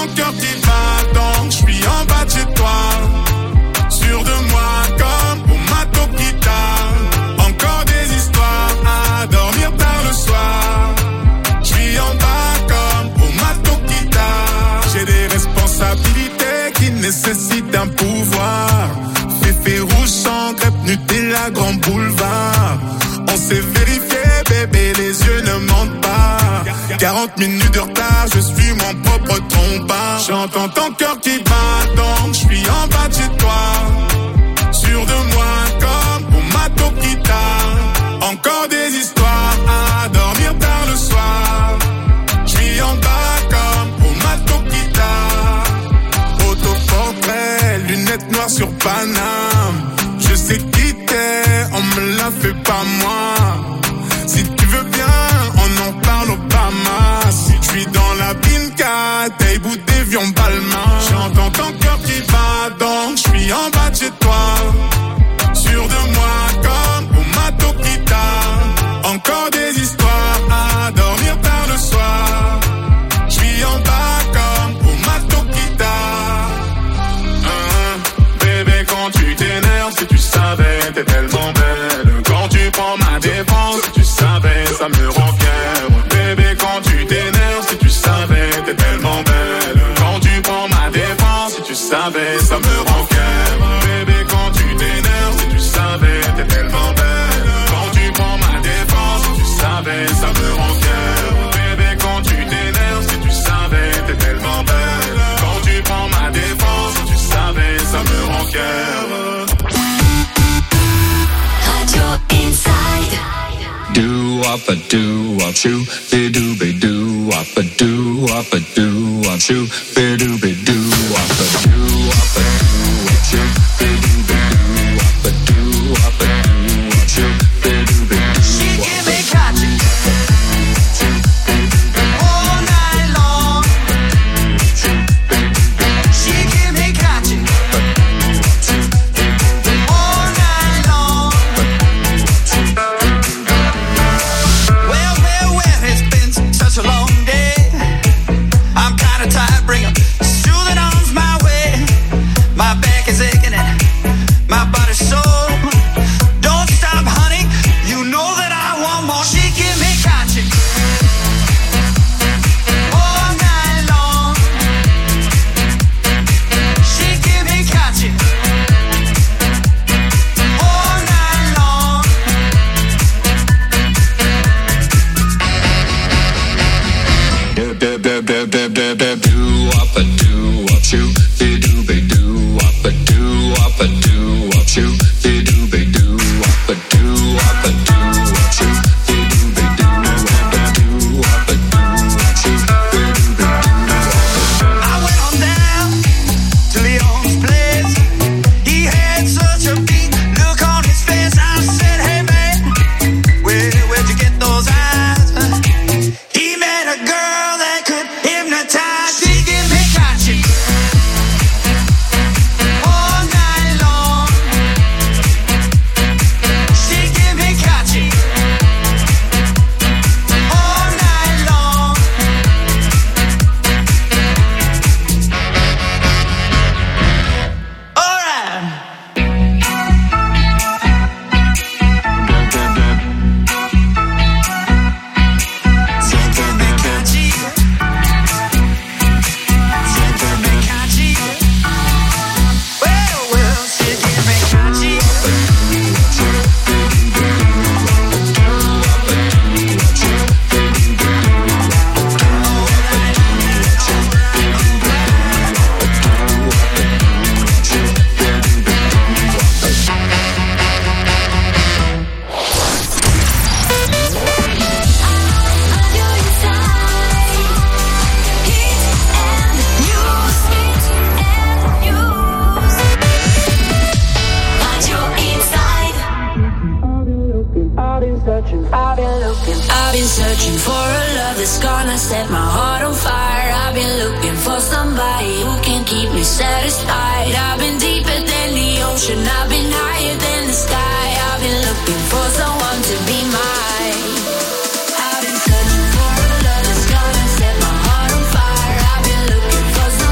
cœur qui bat, donc je suis en bas de chez toi. Sûr de moi comme au Matokita. Encore des histoires à dormir tard le soir. Je suis en bas comme au Matokita. J'ai des responsabilités qui nécessitent un pouvoir. Féfé rouge sans crêpe, Nutella, grand boulevard. On s'est vérifié, bébé, les yeux ne mentent pas. 40 minutes de retard, je suis mon propre trompeur. J'entends ton cœur qui bat, donc je suis en bas de chez toi. Sûr de moi comme au Matokita. Encore des histoires à dormir tard le soir. Je suis en bas comme au Matokita. Autoportrait, lunettes noires sur Paname. Je sais qui t'es, on me la fait pas moi. Si tu veux bien, on en parle au Bama. Si je suis dans la Binka, t'es bout d'évion Balmain. J'entends ton cœur qui bat, donc je suis en bas de chez toi. Sûr de moi comme au Matokita. Encore des histoires à dormir tard le soir. Je suis en bas comme au Matokita. Bébé, quand tu t'énerves, si tu savais, t'es tellement belle. Quand tu prends ma défense, si tu savais, ça me rend fier. Bébé, quand tu t'énerves, si tu savais, t'es tellement belle. Quand tu prends ma défense, si tu savais, ça me rend fier. Bébé, quand tu t'énerves, si tu savais, t'es tellement belle. Quand tu prends ma défense, si tu savais, ça me rend fier. Bébé, quand tu t'énerves, si tu savais, t'es tellement belle. Quand tu prends ma défense, si tu savais, ça me rend fier. Radio Inside. Do up a do up shoo, be do be do up a do up a do up shoo, be do be do up a do up a do up shoo, be do be do up a do up a do up shoo, be do be do. She give me catching all night long. She give me catching all night long. Well, it's been such a long day. I'm kinda tired, bring 'em soothing arms my way. My back is aching and my body's sore. Don't stop, honey, you know that I want more. She give me catching all night long. She give me catching all night long. Do up a do up shoo, be do be do up a do up a do up shoo, be do be do up a do up a do up shoo, be do be do up a do up a do up shoo, be do be do. I went on down to Leon's place. He had such a beat look on his face. I said, hey man, where'd you get those eyes? He met a girl that could hypnotize. She give me catching all night long. She give me catching all night long. All right. She give me catchy. She give me catchy. Well, she give me catchy. Radio Inside. Hit and news. Radio Inside. I've been searching for a love that's gonna set my heart on fire. I've been looking for somebody who can keep me satisfied. I've been deeper than the ocean, I've been higher than the sky. I've been looking for someone to be mine. I've been searching for a love that's gonna set my heart on fire. I've been looking for someone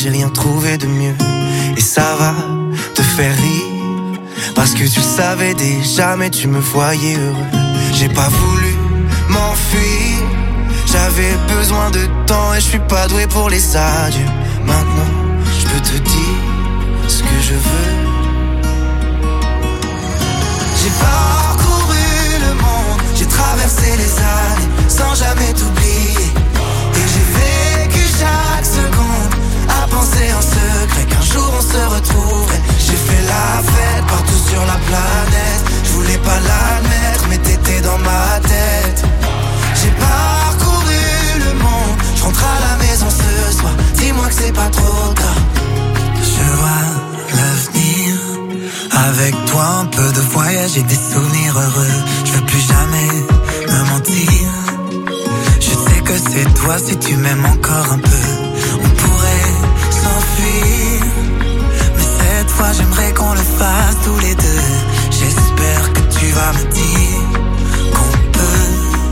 j'ai rien trouvé de mieux. Et ça va te faire rire, parce que tu le savais déjà, mais tu me voyais heureux. J'ai pas voulu m'enfuir, j'avais besoin de temps et je suis pas doué pour les adieux. Maintenant, je peux te dire ce que je veux. J'ai parcouru le monde, j'ai traversé les années sans jamais t'oublier. Et j'ai vécu chaque seconde à penser en secret qu'un jour on se retrouverait. J'ai fait la fête partout sur la planète, je voulais pas l'admettre mais t'étais dans ma tête. J'ai parcouru le monde, je rentre à la maison ce soir, dis-moi que c'est pas trop tard. Je vois l'avenir, avec toi un peu de voyage et des souvenirs heureux. Je veux plus jamais me mentir, je sais que c'est toi si tu m'aimes encore un peu. On pourrait s'enfuir, mais cette fois j'aimerais qu'on le fasse tous les deux. J'espère que tu vas me dire qu'on peut.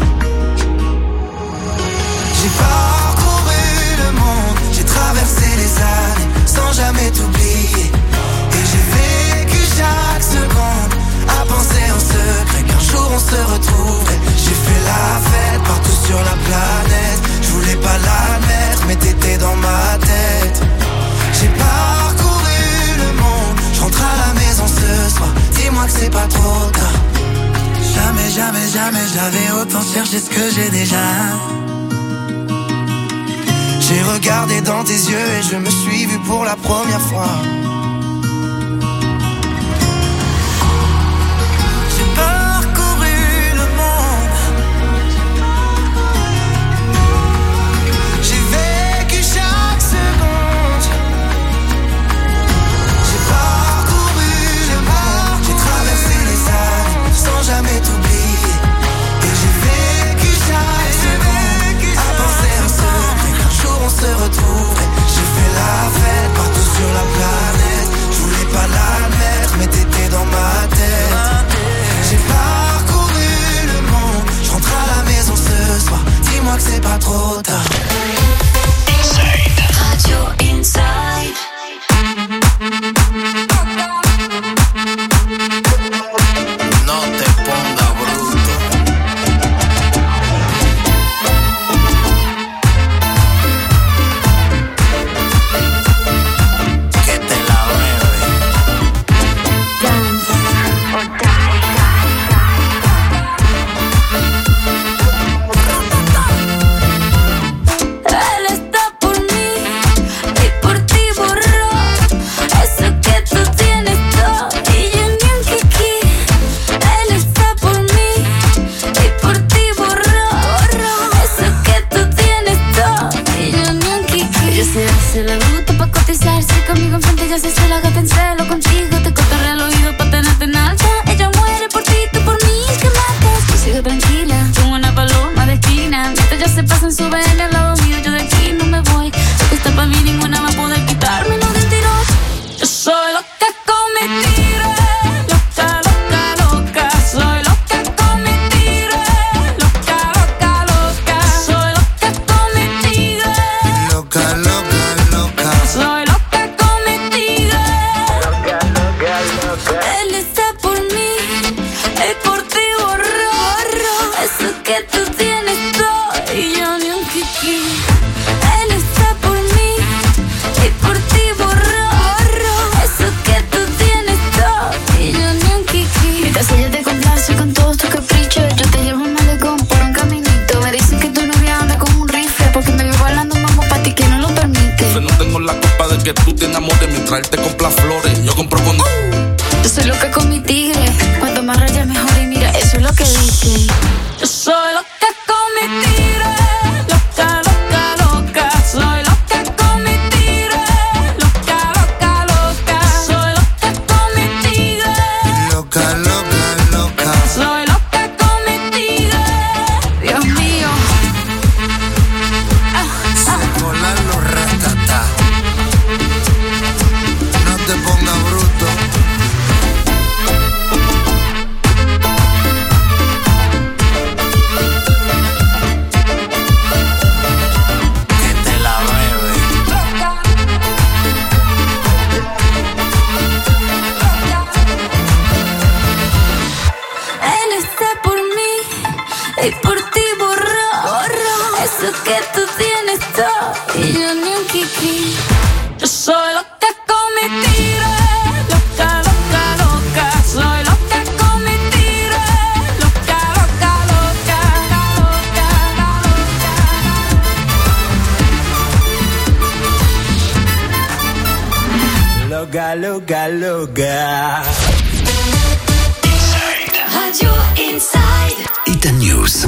J'ai parcouru le monde, j'ai traversé les années sans jamais t'oublier. Et j'ai vécu chaque seconde à penser en secret qu'un jour on se retrouverait. J'ai fait la fête partout sur la planète, je voulais pas l'admettre mais t'étais dans ma tête. J'ai parcouru le monde, je rentre à la maison ce soir, dis-moi que c'est pas trop tard. Jamais, jamais, jamais j'avais autant cherché ce que j'ai déjà. J'ai regardé dans tes yeux et je me suis vu pour la première fois. J'ai parcouru le monde, j'ai vécu chaque seconde. J'ai parcouru le monde, j'ai traversé les années sans jamais t'oublier. Et j'ai vécu chaque seconde à penser en secret qu'un jour on se retrouverait. J'ai fait la fête partout sur la planète, je voulais pas l'admettre mais t'étais dans ma tête. J'ai parcouru le monde, je rentre à la maison ce soir, dis-moi que c'est pas trop tard. Radio Inside. No te ponga bruto. Que te la bebe. Él está por mí y por ti borró eso que tú tienes todo y yo ni un kiki. Él está por mí y por ti borró eso que tú tienes todo y yo ni un kiki. Ella se hace la bruta pa' cotizarse conmigo enfrente, ya se hace la gata en celo contigo. Te cotorrea al oído pa' tenerte en alta. Ella muere por ti, tú por mí, que matas. Tú sigue tranquila, como una paloma de esquina. Mientras ya se pasan su BM al lado mío, yo de aquí no me voy. Lo que está pa' mí ninguna va a poder quitarme lo del tiro. Yo soy loca con mi tiro, loca, loca, loca. Soy loca con mi tiro, loca, loca, loca. Soy loca con mi tiro, loca, loca, loca. soy loca con mi tiro. Él está por mí y por ti borró eso que tú tienes todo y yo ni un kiki. Él está por mí y por ti borró eso que tú tienes todo y yo ni un kiki. Mientras ella te complace con todos tus caprichos, yo te llevo al malecón por un caminito. Me dicen que tu novia anda con un rifle porque me vio bailando mambo pa' ti que no lo permite. Yo no tengo la culpa de que tú te enamores mientras él te compra flores. Yo compro con... Yo soy loca con mi tigre, cuanto más rayas mejor y mira, eso es lo que dicen. Yo soy loca con mi tigre, loca, loca, loca. Soy loca con mi tigre, loca, loca, loca. Soy loca con mi tigre, Loca, loca, loca. soy loca con mi tigre. Dios mío. Se colan los ratatá. No te ponga bruto. y por ti borró eso que tú tienes todo y yo ni un kiki. Yo soy loca con mi tiro, loca, loca, loca. Soy loca con mi tiro, loca, loca, loca, loca, loca, loca, loca. Radio Inside. Hit News.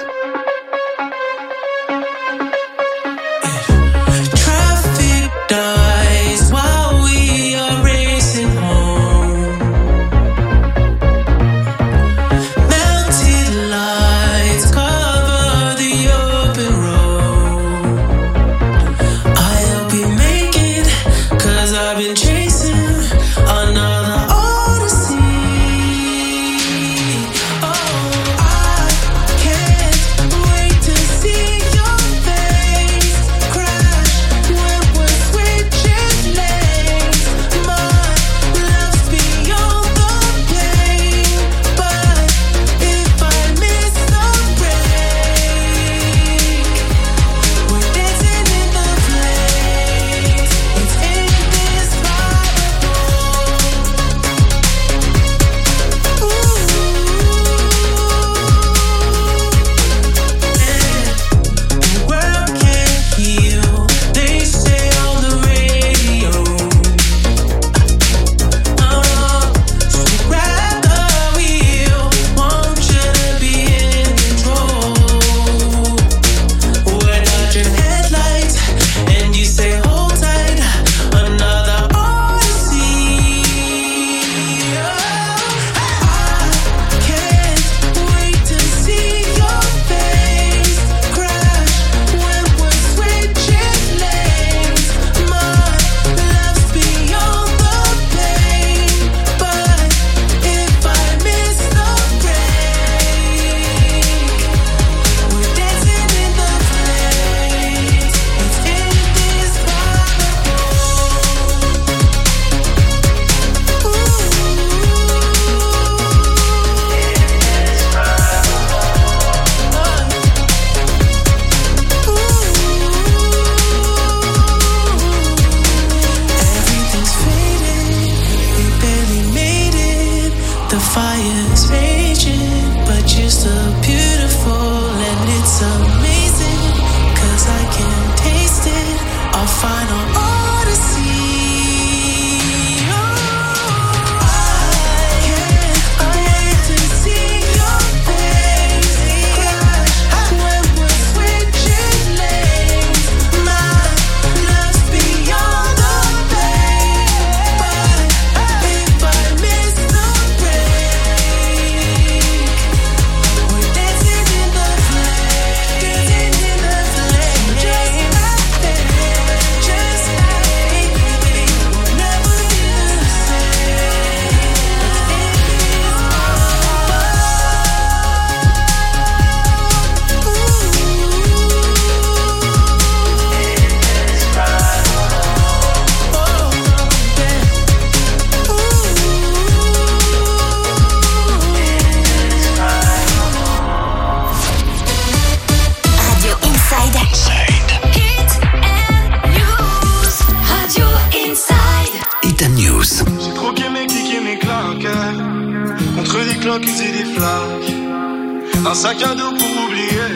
Un sac à dos pour oublier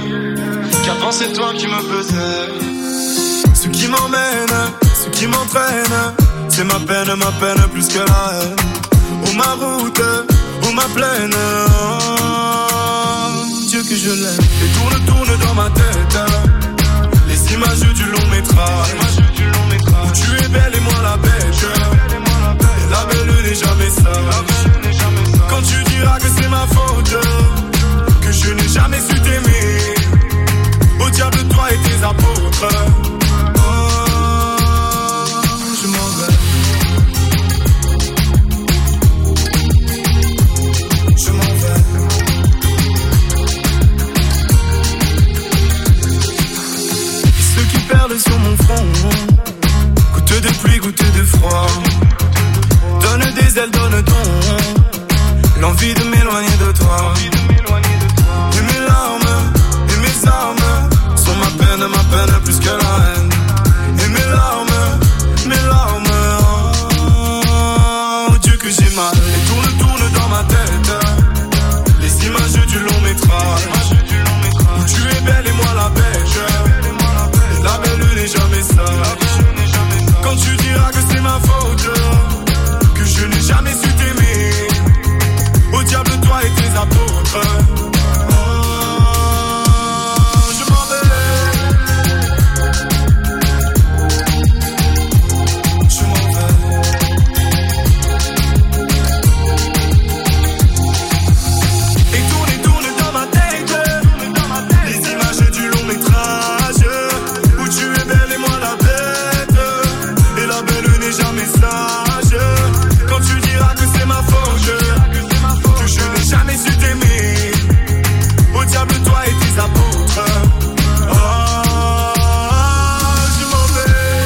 qu'avant c'est toi qui me pesais. Ce qui m'emmène, ce qui m'entraîne, c'est ma peine plus que la haine. Ou ma route, ou ma plaine, oh, Dieu que je l'aime. Et tourne dans ma tête les images du long métrage, où tu es belle et moi la bête. Et la belle n'est jamais sage. Quand tu diras que c'est ma faute, que je n'ai jamais su t'aimer, au diable toi et tes apôtres. Oh, je m'en vais. Je m'en vais. Et ceux qui perlent sur mon front, goutte de pluie, goutte de froid, donne des ailes, donne ton l'envie de m'éloigner de toi. Et mes larmes métrage. Où tu es belle et moi la bête. Et la belle n'est jamais sage. Quand tu diras que c'est ma faute, que je n'ai jamais su t'aimer. Au diable toi et tes apôtres. Je m'en vais. Je m'en vais. Et tourne dans ma tête les images du long métrage. Où tu es belle et moi la bête. Et la belle n'est jamais sage. Quand tu diras que c'est ma faute, que je n'ai jamais su t'aimer. Au diable toi et tes apôtres. Je m'en vais.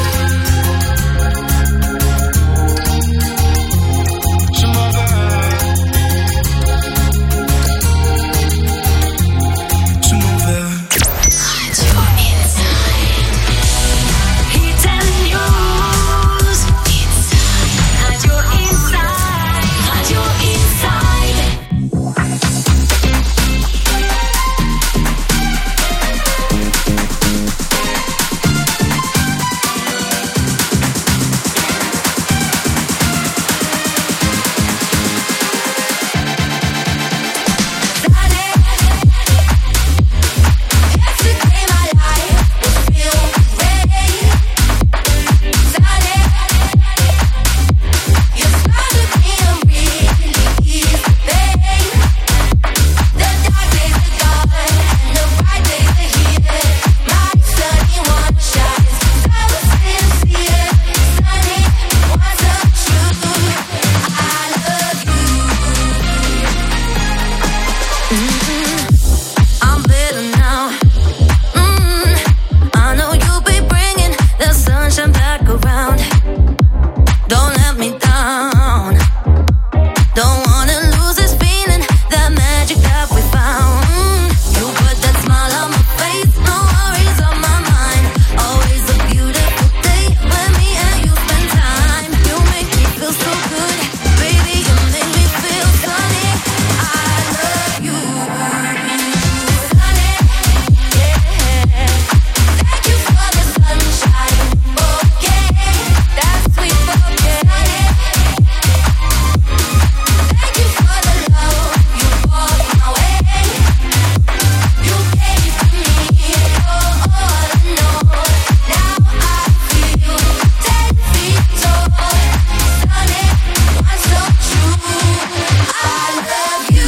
Je m'en vais. Je m'en vais. Hit and news. Radio Inside. Radio Inside. I'm better now. I know you'll be bringing the sunshine back around. Don't let me down. Don't wanna lose this feeling, that magic that we found. You put that smile on my face, no worries on my mind. Always a beautiful day when me and you spend time. You make me feel so good, baby. You make me feel sunny. I love you. Sunny, yeah. Thank you for the sunshine. Okay, that's sweet. Okay. Thank you for the love you brought my way. You gave to me your all in all. Now I feel 10 feet tall. Sunny, I'm so true. I love you.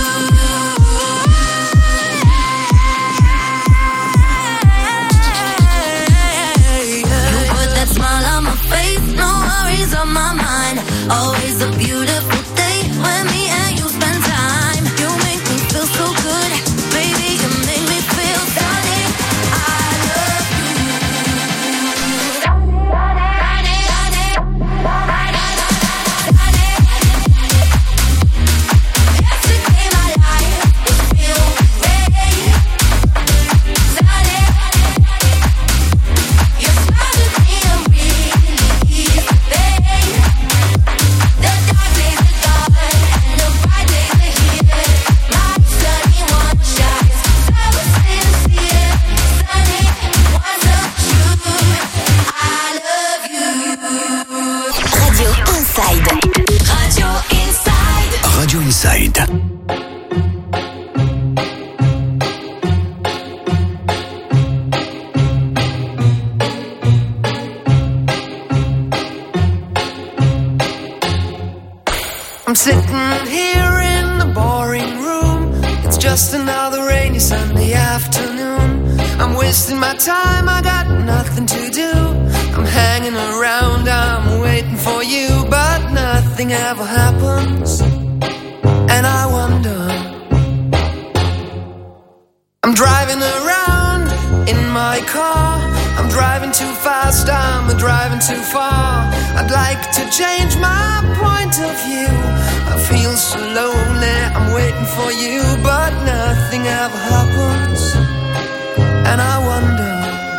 You put that smile on my face, no worries on my mind. Always a beautiful day when me and you spend time. You make me feel so good, baby. You make me feel sunny. I love you. Yesterday my life was filled with rain. Sunny, your smile took me a really easy pain. The dark days are gone and the bright days are here. My sunny one shines so sincere. Sunny one so true. I love you. Radio Inside. Radio Inside. Radio Inside. I'm sitting here in the boring room. It's just another rainy Sunday afternoon. I'm wasting my time, I got nothing to do. I'm hanging around, I'm waiting for you, but nothing ever happens. And I wonder, I'm driving around in my car. I'm driving too fast, I'm driving too far. I'd like to change my point of view. I feel so lonely, I'm waiting for you, but nothing ever happens. And I wonder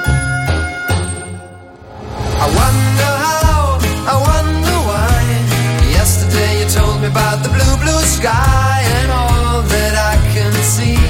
how, I wonder why. Yesterday you told me about the blue, blue sky and all that I can see.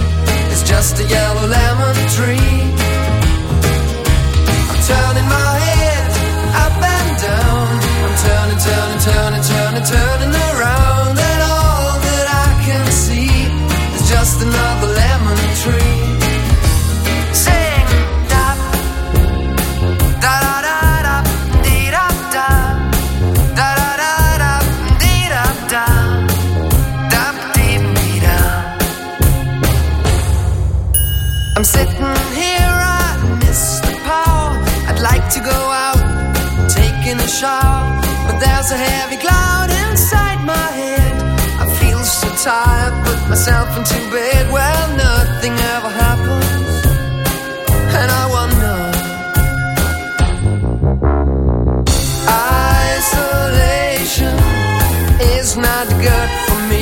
I'm sitting here, I miss the power. I'd like to go out, taking a shower, but there's a heavy cloud inside my head. I feel so tired, put myself into bed. Well, nothing ever happens, and I wonder. Isolation is not good for me.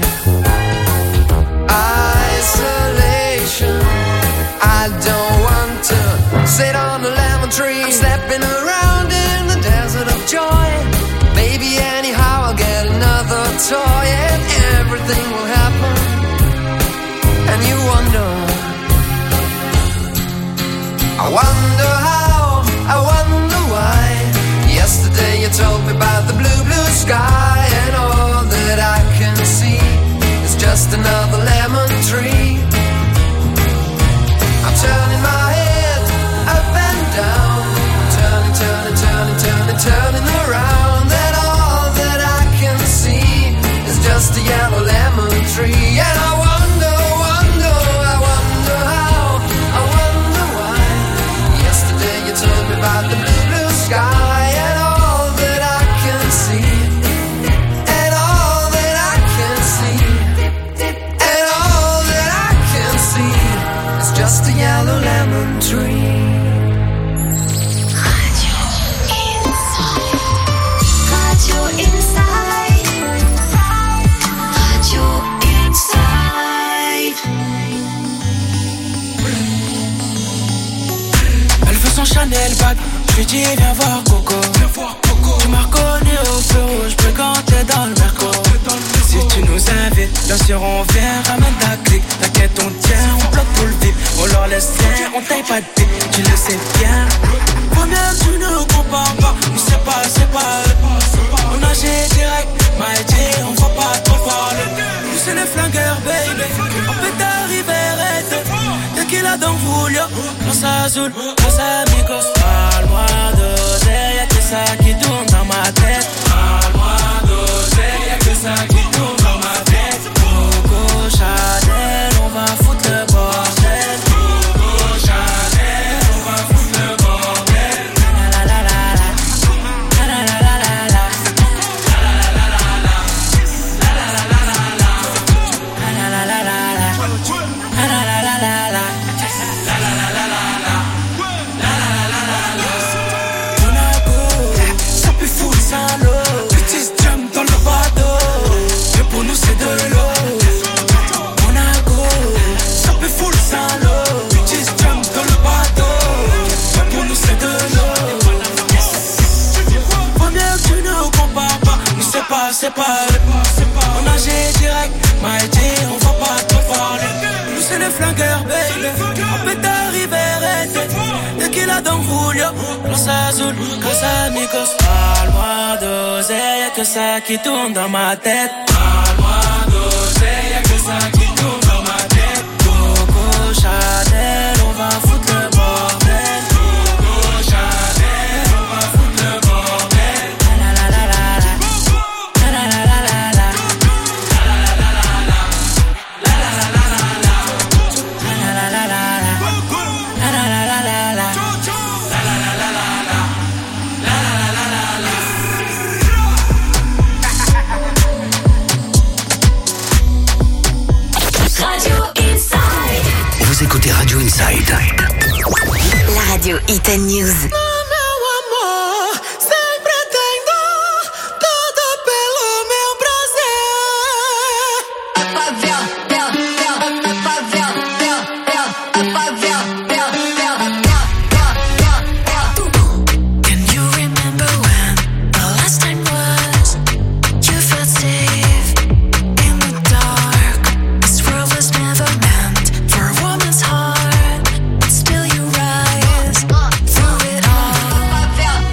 Isolation, I don't want to sit on a lemon tree. I'm stepping around in the desert of joy. Maybe anyhow I'll get another toy and everything will happen. And you wonder, I wonder how, I wonder why. Yesterday you told me about the blue, blue sky, and all that I can see is just another lemon tree. I'm turning my head up and down, turning, turning, turning, turning, turning around, and all that I can see is just a yellow lemon tree. And I wonder, wonder, I wonder how, I wonder why. Yesterday you told me about the blue, blue sky, and all that I can see, and all that I can see, and all that I can see is just a yellow lemon tree. Radio Inside. Radio Inside. Elle veut son Chanel bag. Je lui dis viens voir Coco. Tu m'as reconnu au feu rouge, fréquenté dans le Merco. Si tu nous invites, bien sûr on vient, ramène ta clique. T'inquiète on tient, on bloque tout le vip. On leur laisse rien, on taille pas de pique. Tu le sais bien. Toi-même tu ne compares pas, mais c'est pas eux. On agit direct, m'a dit on va pas trop parler. Nous c'est les flingueurs baby, on peut t'arriver arrête. Tequila dans Julio, Los Azul, Los Amigos. Parle-moi d'oseille, y'a que ça qui tourne dans ma tête. Parle-moi d'oseille, y'a que ça qui tourne dans ma tête. Coco Chanel, on va foutre le bordel. Coco Chanel, on va foutre le bordel. La la la la la, la la la la la, la la la la la, la la la la la, la la la la la, la la la la la. C'est pas eux. On agit direct, m'a dit on va pas trop parler. Nous c'est les flingueurs baby, on peut t'arriver arrêter. Tequila dans Julio, Los Azul, Los Amigos. Parle-moi d'oseille, y'a que ça qui tourne dans ma tête. Parle-moi d'oseille, y'a que ça qui tourne dans ma tête. Coco Chanel, on va foutre le bordel. Coco Chanel, on va foutre le bordel. La la la la la. Vous écoutez Radio Inside. La radio Hit and News. Still you rise through it all.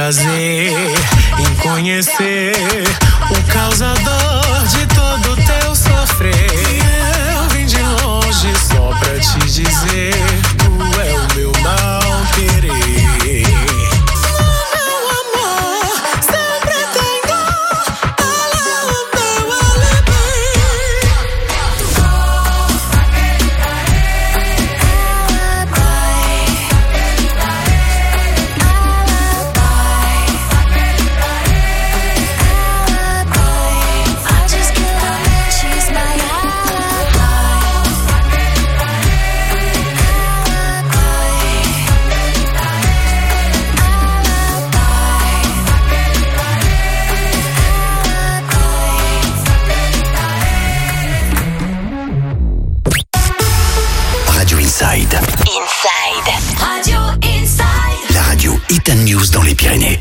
prazer em conhecer o causador de todo o teu sofrer. Eu vim de longe só pra te dizer, tu é o meu não querer. Meu amor, sempre tenho ela é o meu alibi. Inside. Radio Inside. La radio Hit and News dans les Pyrénées.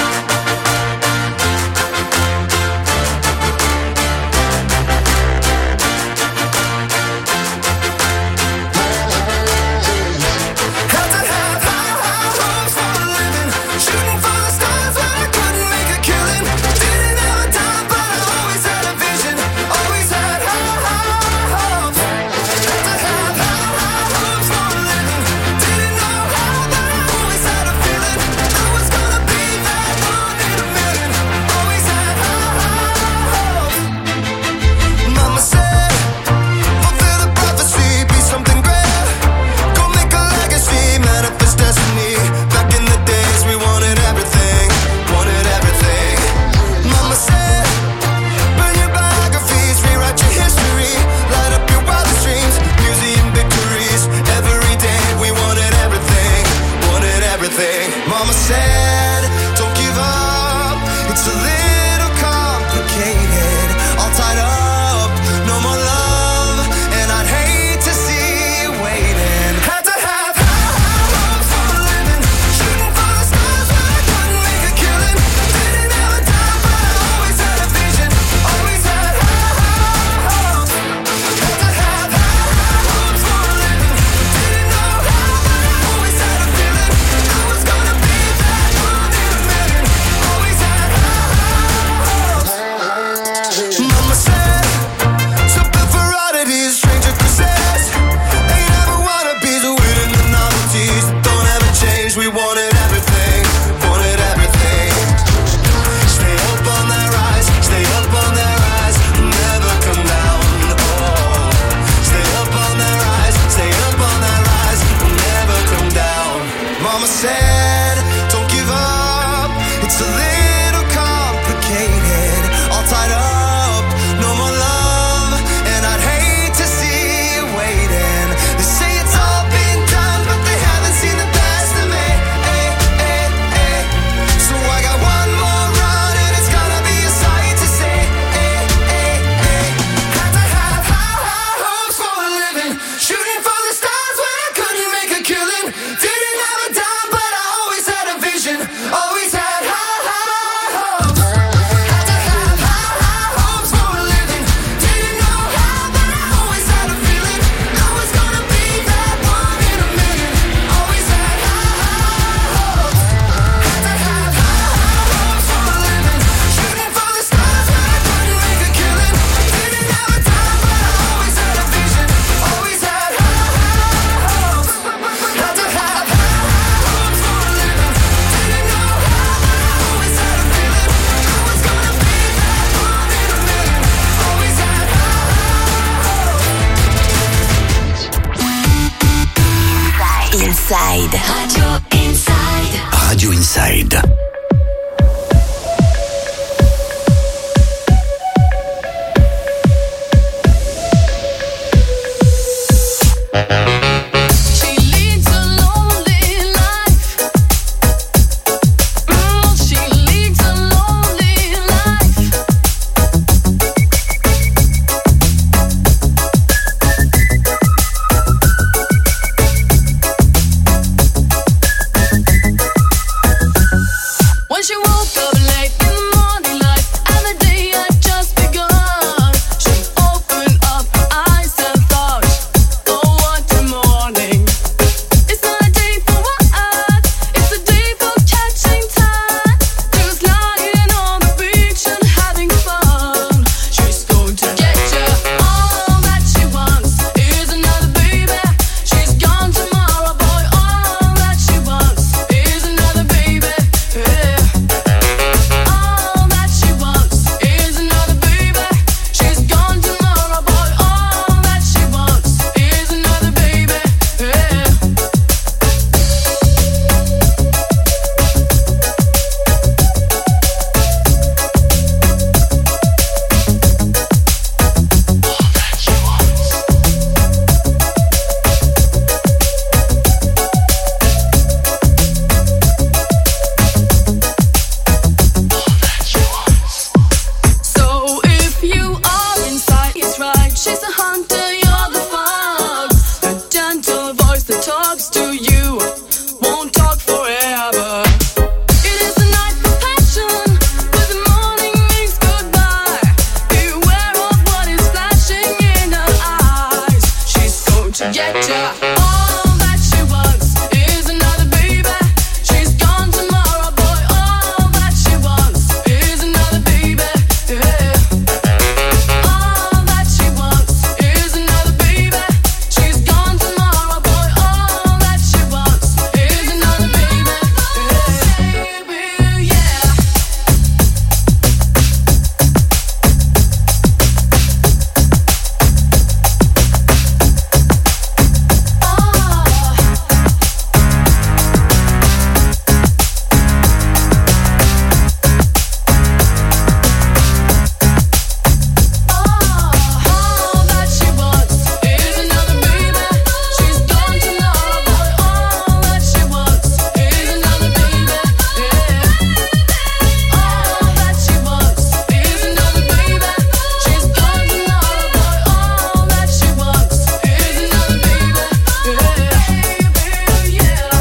Mama said, don't give up. It's a little complicated. All tied up, no more love. And I'd hate to see you waiting. Had to have high hopes for a living. Shooting for the stars when I couldn't make a killing. Didn't have a dime, but I always had a vision. Always had high hopes. Had to have high hopes for a living. Didn't know how, but I always had a feeling. I was gonna be that one in a million. Always had high hopes. Mama said, so built for oddities, stranger kisses. Ain't ever wanna be the winning the novelties. Don't ever change, we wanted everything. Wanted everything. Stay up on that rise, stay up on that rise. Never come down, oh. Stay up on that rise, stay up on that rise. Never come down. Mama said, don't give up. It's a little complicated. All tied up, no more love. And I'd hate to see you waiting. They say it's all been done, but they haven't seen the best of me. So I got one more run, and it's gonna be a sight to see. Had to have high hopes for a living. Shooting for the stars when I couldn't make a killing. Didn't have a dime, but I always had a vision. Always had high hopes. Had to have high hopes for a living. Didn't know how, but I always had a feeling. I was gonna be that one in a million. Always had high hopes. Had to have high hopes for a living. Shooting for the stars when I couldn't make a killing. Didn't have a dime, but I always had a vision. Always had high hopes. Had to have high hopes for a living. Didn't know how, but I always had a feeling. I was gonna be that one in a million. Always had Inside. Radio Inside. Radio Inside. She leads a lonely life. She leads a lonely life. get ya. All that she wants is another baby. She's gone tomorrow, boy. All that she wants is another baby. Yeah. All that she wants is another baby. She's gone tomorrow, boy. All that she wants is another baby. Yeah. Baby, yeah. All that she wants is another baby. She's gone tomorrow, boy. All that she wants is another baby. Yeah. All that she wants is another baby. She's gone tomorrow, boy. All that she wants is another baby. Yeah.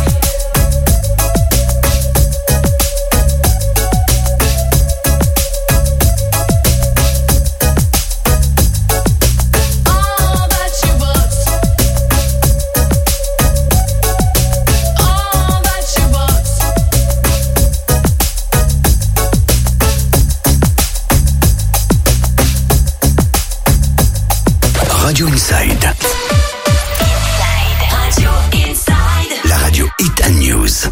All that she wants. All that she wants. Radio Inside. Radio Inside. La radio Hit and News.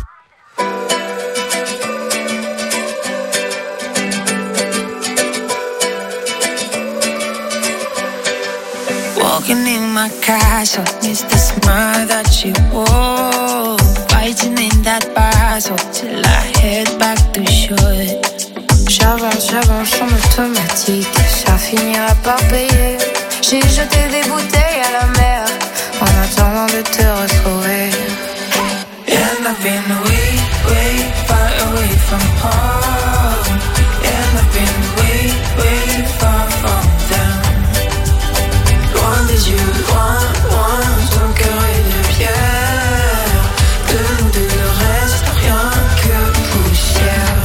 Walking in my castle, miss the smile that she wore. Fighting in that battle till I head back to shore. J'avance en automatique, ça finira par payer. J'ai jeté des bouteilles à la mer en attendant de te retrouver. And I've been way far away from home. And I've been way far from them. Loin des yeux, loin, ton cœur est de pierre. De nous deux, le reste, rien que poussière.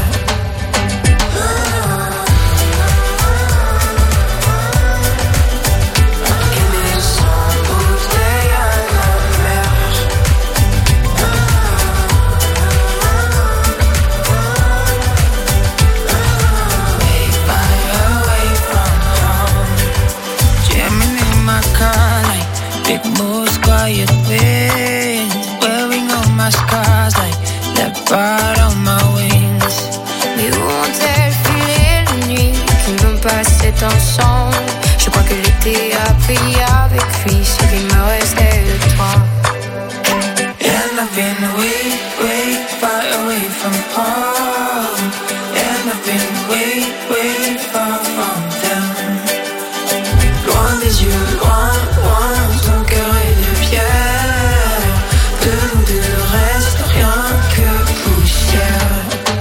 Aimer sans bouteille à la mer. Way far away from home. Jamming in my car like big moves, quiet winds. Wearing all my scars like leopard on my wings. Mais où ont-elles filé les nuits que l'on passait ensemble? Je crois que l'été a pris avec lui ce qui me restait de toi. And I've been way far away from home. And I've been way far from them. Loin des yeux, loin, ton cœur est de pierre. De nous deux, le reste, rien que poussière.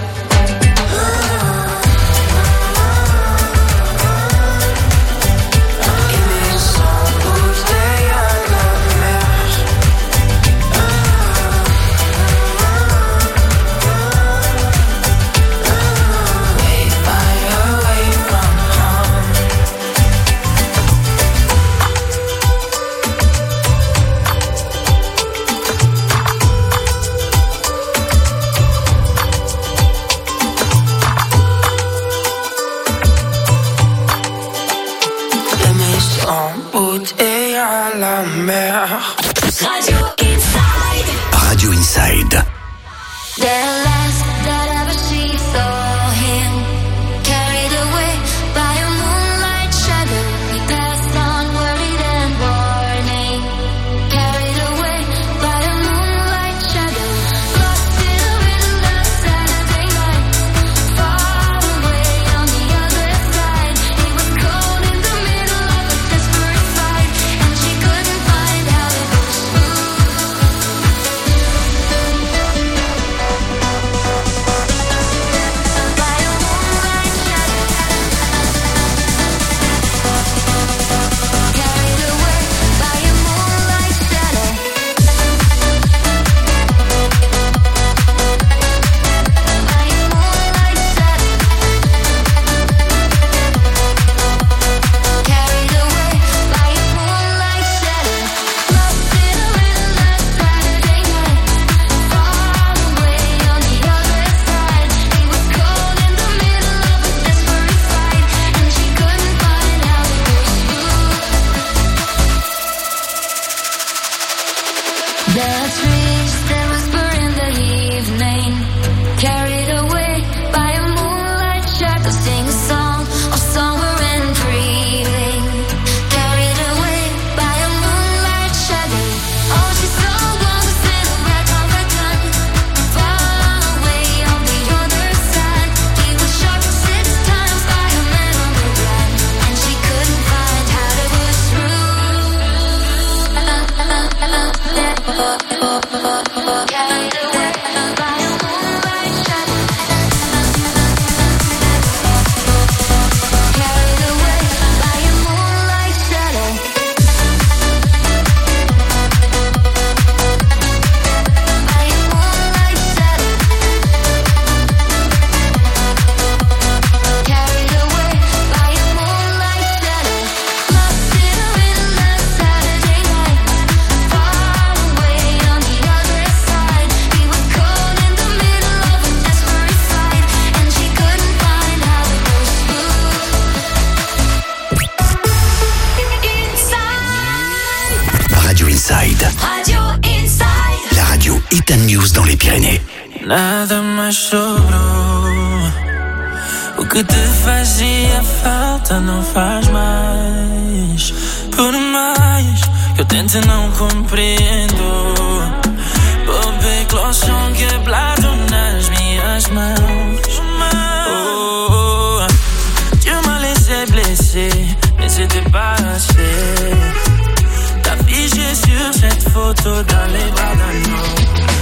Aimer sans bouteille à la mer. Way far away from home. Aimer sans bouteille à la mer. Radio Inside. Radio Inside. The last that ever she saw him, carried away by a moonlight shadow. He passed on worried and warning, carried away by a moonlight shadow. Lost in the middle of Saturday night, far away on the other side. He was cold in the middle of a desperate fight, and she couldn't find how to go smooth. The trees that whisper in the evening, carried away by a moonlight shadow, sing a song of summer and dreaming. Carried away by a moonlight shadow. Oh, she's so gone to sit back on the gun, far away on the other side. He was shot 6 times by a man on the run, and she couldn't find how to push through. Carried away by a moonlight shadow. Carried away by a moonlight shadow. By a moonlight shadow. Carried away by a moonlight shadow. Lost in a windless Saturday night, far away on the other side. He was caught in the middle of a desperate fight, and she couldn't find how to push through. Radio Inside. Radio Inside. La radio Hit News dans les Pyrénées. Nada mais sobrou. O que te fazia falta não faz mais. Por mais que eu tente não compreendo. Bobé clochon quebrado nas minhas mãos. Oh, tu m'as laissé blessé, mais c'était pas assez. T'as figé sur cette photo dans les bras d'un homme.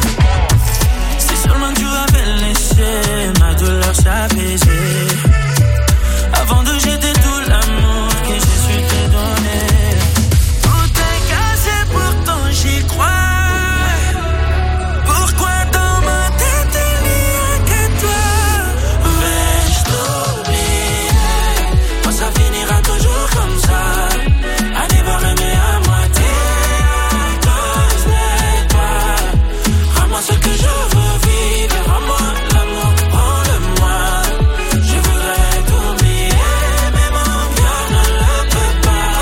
Si seulement tu avais laissé ma douleur s'apaiser, avant de jeter tout l'amour que j'ai su te donner. Tout est cassé, pourtant j'y crois. Pourquoi dans ma tête il n'y a que toi? Vais-je t'oublier? Quand ça finira toujours comme ça, à devoir aimer à moitié à cause de toi. Rends-moi ce que je veux vivre, rends-moi l'amour, rends-le-moi. Je voudrais t'oublier, mais mon cœur ne le peut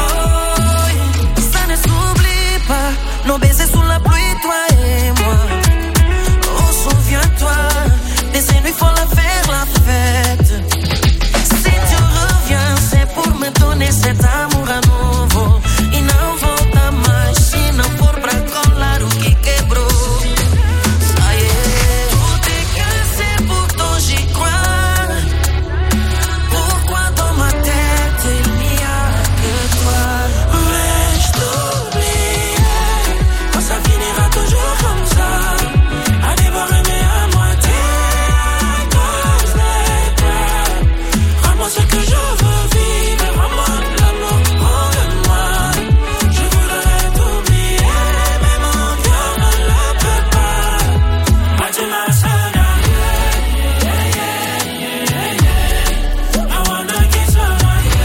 pas. Ça ne s'oublie pas, nos baisers sous la pluie, toi et moi. Oh, souviens-toi, des nuits folles à faire la fête. Si tu reviens, c'est pour me donner cet amour à nouveau. E não volta mais, se não for pra colar o que quebrou. Ah, yeah. Tout est cassé, pourtant j'y crois. Pourquoi dans ma tête il n'y a que toi? Vais-je t'oublier? Quand ça finira toujours comme ça, à devoir aimer à moitié à cause de toi. Rends-moi ce que je veux vivre, rends-moi l'amour, rends-le-moi. Je voudrais t'oublier, mais mon cœur ne le peut pas. Fatima Sana, I wanna kiss her,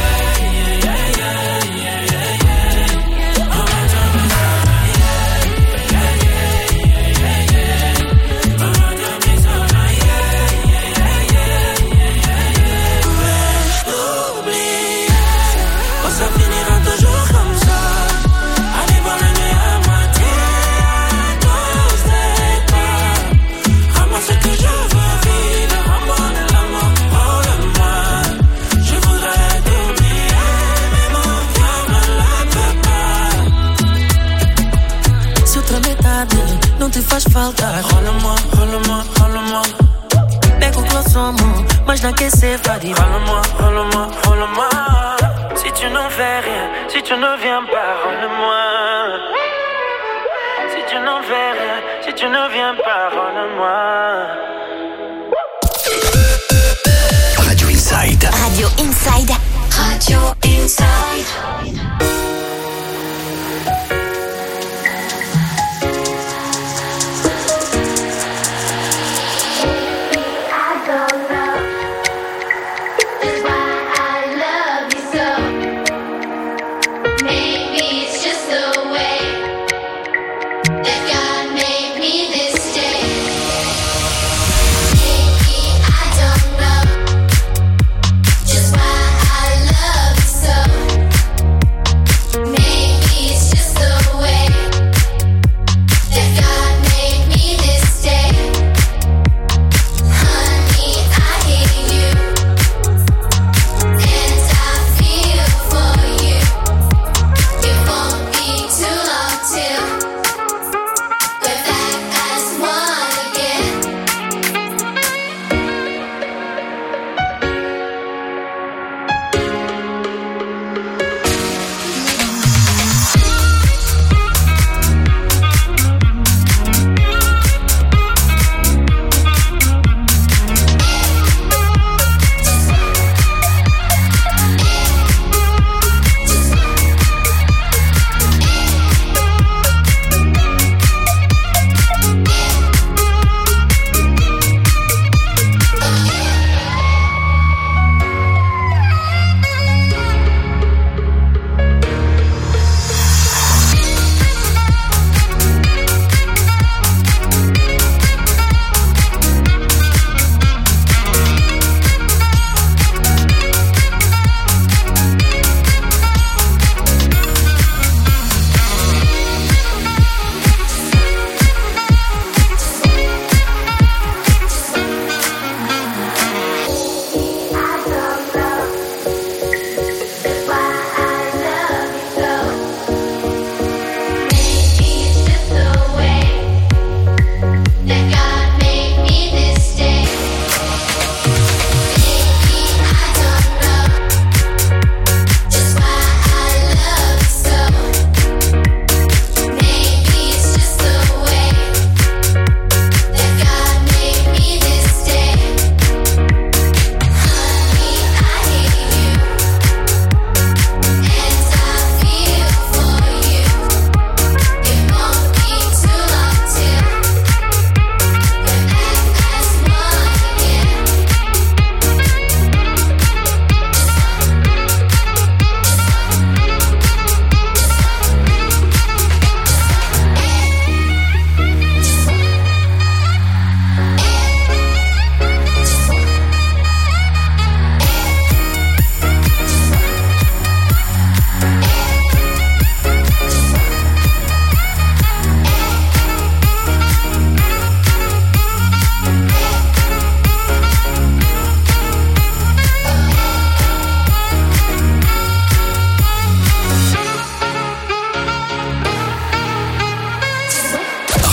quand ça finira toujours comme ça, à devoir aimer à moitié à cause de toi. Rends-moi ce que je veux vivre, rends-moi l'amour, rends-le-moi. Je voudrais t'oublier, mais mon cœur ne le peut pas. Se outra metade não te faz falta, Rola-moi, rola-moi, rola-moi. pega o que somos, mas não quer ser vadio. Rola-moi, rola-moi, rola-moi. Si tu ne fais rien, si tu ne viens pas, rola-moi. Si tu ne fais rien, si tu ne viens pas, rola-moi. Radio Inside. Radio Inside. Radio Inside. Maybe it's just the way that God made me this day. Maybe I don't know just why I love you so. Maybe it's just the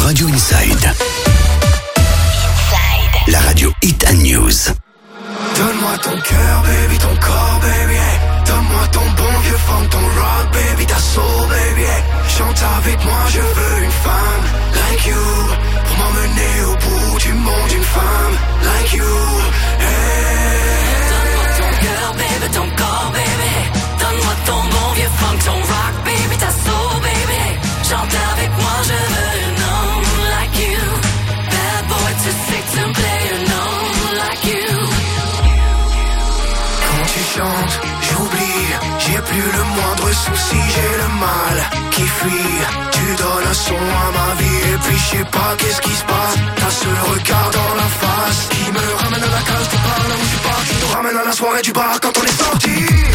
Radio Inside. La radio Hit and News. Donne-moi ton cœur, baby, ton corps, baby, hey. Donne-moi ton bon vieux funk, ton rock, baby, ta soul, baby, hey. Chante avec moi, je veux une femme like you, pour m'emmener au bout du monde, une femme like you, hey. Donne-moi ton cœur, baby, ton corps, baby. Donne-moi ton bon vieux funk, ton rock, baby, ta soul, baby. Chante avec moi, je veux un homme like you. Bad boy to sick to play an homme like you. Quand tu chantes, j'oublie, j'ai plus le moindre souci, j'ai le mal qui fuit. Tu donnes un son à ma vie et puis je sais pas qu'est-ce qui se passe. T'as ce regard dans la face qui me ramène à la case du bar, là où tu pars, qui nous ramène à la soirée du bar quand on est sorti.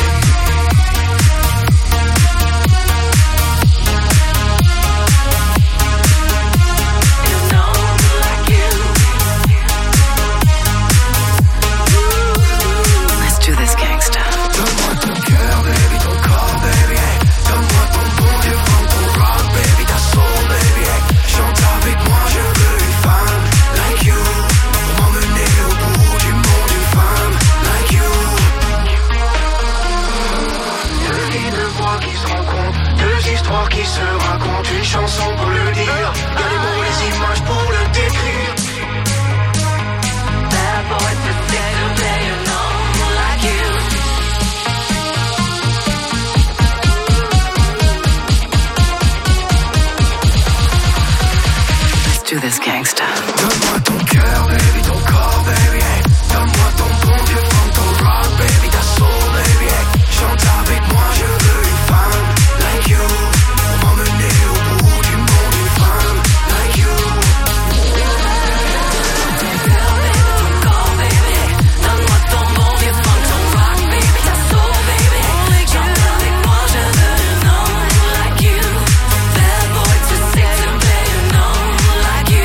Donne-moi ton cœur, baby, ton corps, baby, hey. Donne-moi ton bon vieux funk, ton rock, baby, ta soul, baby, hey. Chante avec moi, je veux une femme like you, pour m'emmener au bout du monde, une femme like you. Deux lignes de voix qui se rencontrent, deux histoires qui se racontent, une chanson pour le dire, y'a les mots, les images pour le décrire. Bad boy to play an homme like you. Do this gangsta. Donne-moi ton cœur, baby, ton corps, baby, hey. Donne-moi ton bon vieux funk, ton rock, baby, ta soul, baby, hey. Chante avec moi, je veux une femme like you, pour m'emmener au bout du monde, une femme like you. Ton cœur, baby, ton corps, baby, hey. Donne-moi ton bon vieux funk, ton rock, baby, ta soul, baby, hey. Chante avec moi, je veux un homme like you. Bad boy to sick to play an homme like you.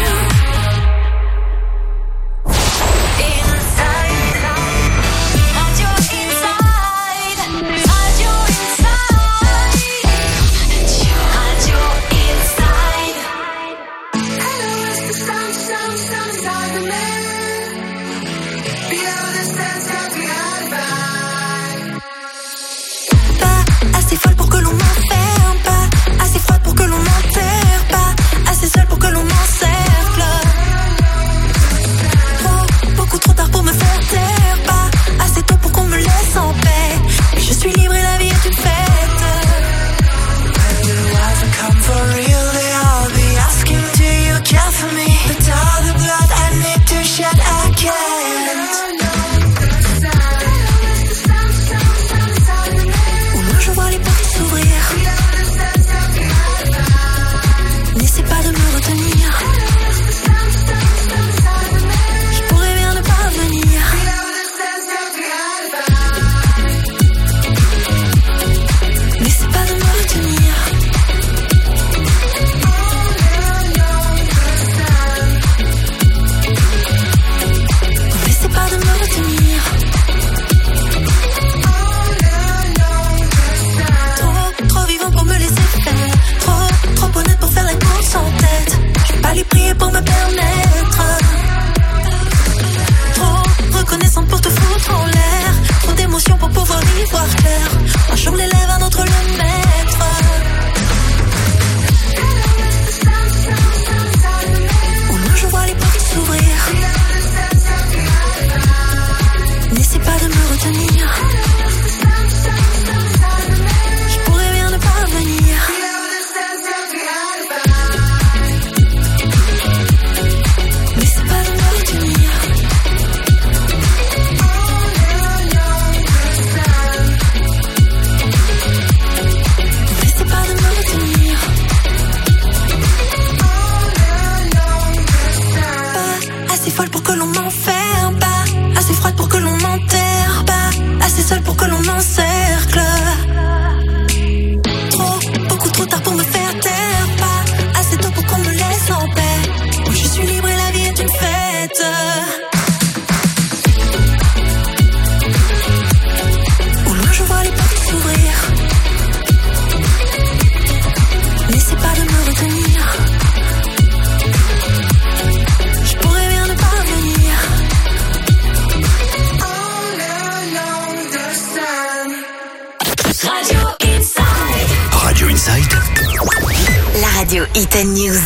Pas assez folle pour que l'on m'enferme, pas assez froide pour que l'on m'enterre, pas assez seule pour que l'on m'encercle. Beaucoup trop tard pour me faire taire, pas assez tôt pour qu'on me laisse en paix. Mais je suis libre et la vie est une fête. When do I come for real? They all be asking, do you care for me? But all the blood I need to shed, I can't. Au loin je vois les portes s'ouvrir. N'essaie pas de me retenir. Je pourrais bien ne pas venir. N'essaie pas de me retenir. N'essaie pas de me retenir. Trop vivant pour me laisser faire. Trop honnête pour faire la course en tête. Je vais pas lui prier pour me permettre. Trop reconnaissante pour te foutre en l'air. Trop d'émotions pour pouvoir y voir clair. Un jour l'élève, un autre le maître. Au loin je vois les portes s'ouvrir. N'essaie pas de me retenir. Je pourrais bien ne pas venir. N'essaie pas de me retenir. N'essaie pas de me retenir. Pas assez folle pour que l'on m'enferme, pas assez froide pour que l'on m'enterre, pas assez seule pour que l'on m'encercle. Beaucoup trop tard pour me faire taire, pas assez tôt pour qu'on me laisse en paix. Moi je suis libre et la vie est une fête. Au loin je vois les portes s'ouvrir. N'essaie pas de me retenir. radio Hit News.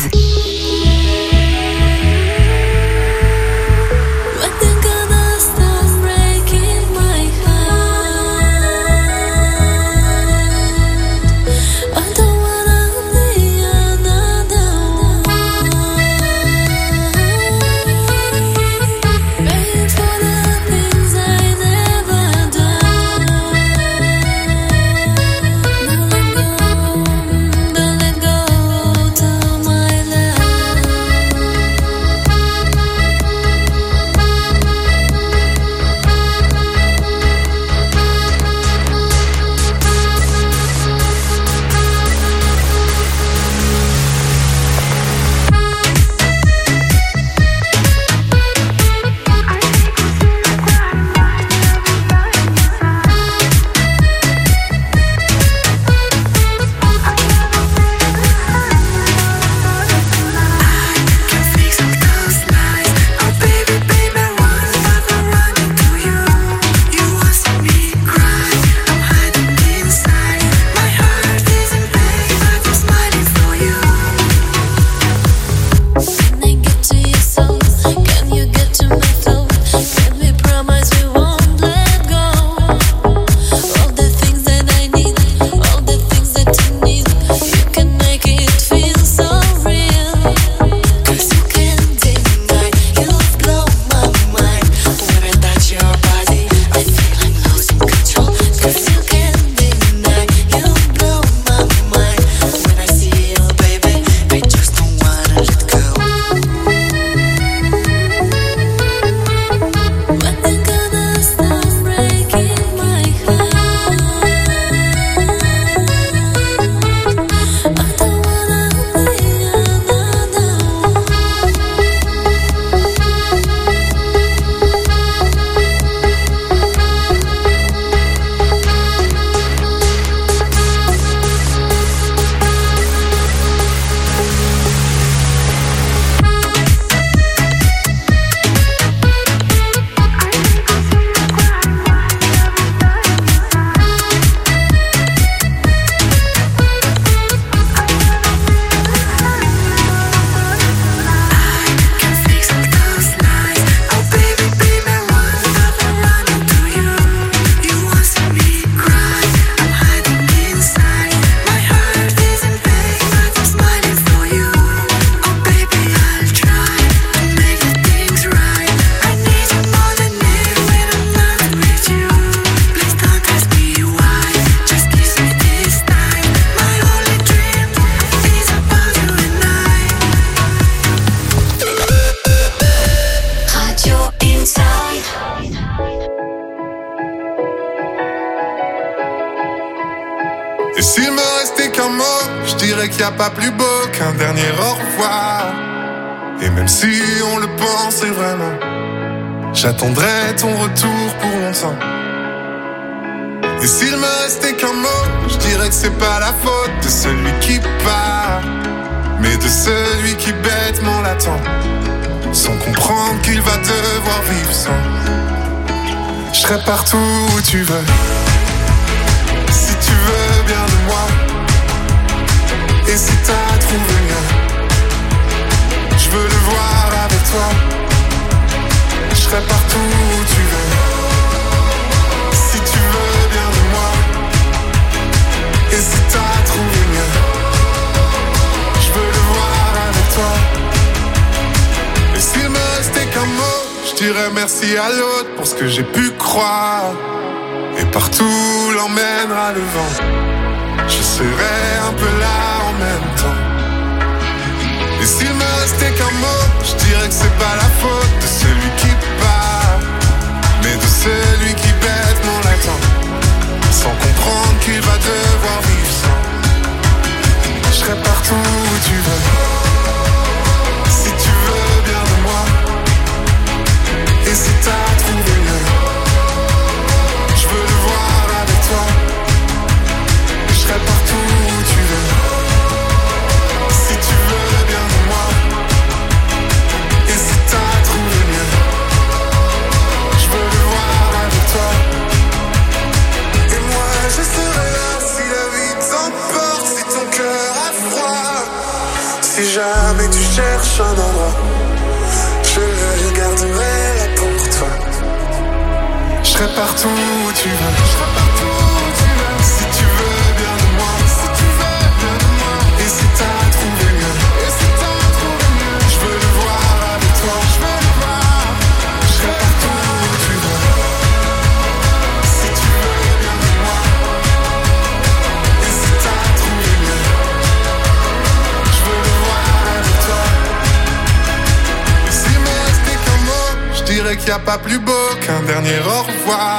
Et s'il me restait qu'un mot, je dirais qu'il n'y a pas plus beau qu'un dernier au revoir. Et même si on le pensait vraiment, j'attendrai ton retour pour longtemps. Et s'il me restait qu'un mot, je dirais que c'est pas la faute de celui qui part, mais de celui qui bêtement l'attend, sans comprendre qu'il va devoir vivre sans. Je serai partout où tu veux, si tu veux bien de moi. Et si t'as trouvé mieux, je veux le voir avec toi. Je serai partout où tu veux, si tu veux bien de moi. Et si t'as trouvé mieux, je veux le voir avec toi. Et s'il me restait qu'un mot, je dirais merci à l'autre pour ce que j'ai pu croire. Et partout l'emmènera le vent, je serai un peu là en même temps. Et s'il me restait qu'un mot, je dirais que c'est pas la faute de celui qui part, mais de celui qui bêtement l'attend, sans comprendre qu'il va devoir vivre sans. Je serai partout où tu veux, si tu veux bien de moi. Et si t'as trouvé mieux, je veux le voir avec toi. Je serai partout où tu veux, si tu veux bien de moi. Si jamais tu cherches un endroit, je le garderai là pour toi. Je serai partout où tu veux. Si tu veux bien de moi, et si t'as trouvé mieux, je veux le voir avec toi. Je serai partout où tu veux. Si tu veux bien de moi, et si t'as trouvé mieux, je veux le voir avec toi. S'il me restait qu'un mot, je dirais qu'il n'y a pas plus beau qu'un dernier au revoir.